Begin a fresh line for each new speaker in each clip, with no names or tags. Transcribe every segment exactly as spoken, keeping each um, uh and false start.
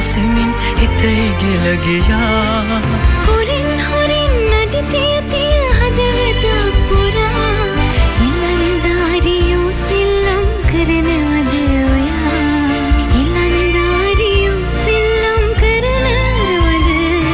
සලාසෙමින් හිතේ ගිල ගියා
හොරින් හොරින් නඩි තිය තිය හදවත පුරා ඉලන්දාරියෝ සිල්ලම් කරනවද ඔයා ඉලන්දාරියෝ සිල්ලම් කරනවද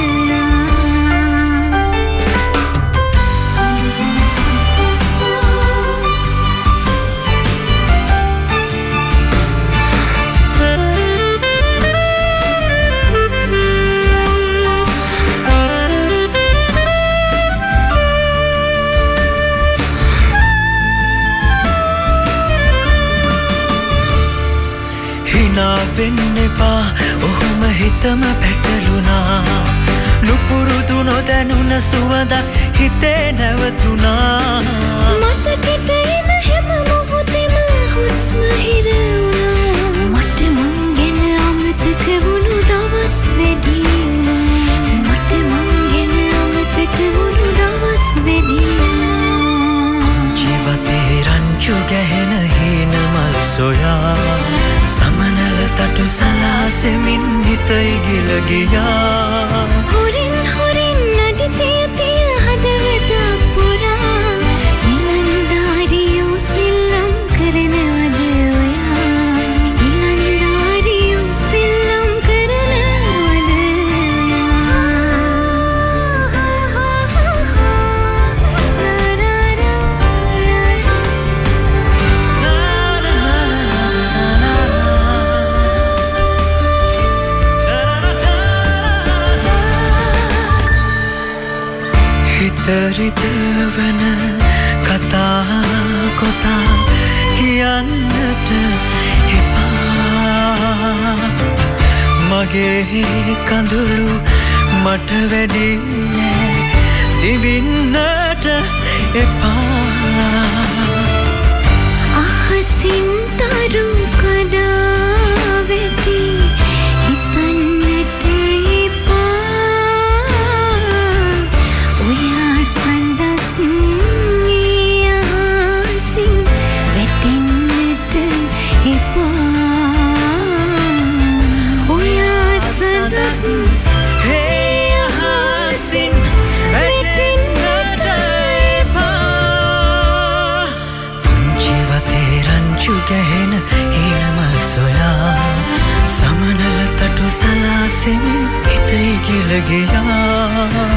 වෙන්න එපා ඔහුම හිතම පැටලුණා නුපුරුදු නොදැනුන සුවඳක් හිතේ නැවතුණා
මතකෙට එන හැම මොහොතෙම හුස්ම හිර වුණා මට මං ගැන අමතක වුණු දවස් වැඩි වුණා මට මං ගැන අමතක වුණු දවස් වැඩි වුණා
ජීවිතේ රංචු ගැහෙන හීන මල් සොයා සමනල තටු සලාසෙමින් හිතයි ගිල ගියා
හොරින් හොරින් නඩි තිය තිය හදවත පුරා ඉලන්දාරියෝ සිල්ලම් කරනවද ඔයා ඉලන්දාරියෝ සිල්ලම් කරනවද
හිතරිතවන කතා කොතා කියන්නට එපා මගේ කඳුළු මට වැඩි නෑ සිවින්නට එපා
අහසින් තරු කඩා වෙති හිතන්නට එපා ඔයා සඳක් ඒ අහසින් වැටෙන්නට එපා ඔයා සඳක්
ඒ අහසින් වැටෙන්නට එපා ජීවිතේ රංචු ගැහෙන හීනමල් සොයා සමනල තටු සලාසෙමින් හිතේ ගිල ගියා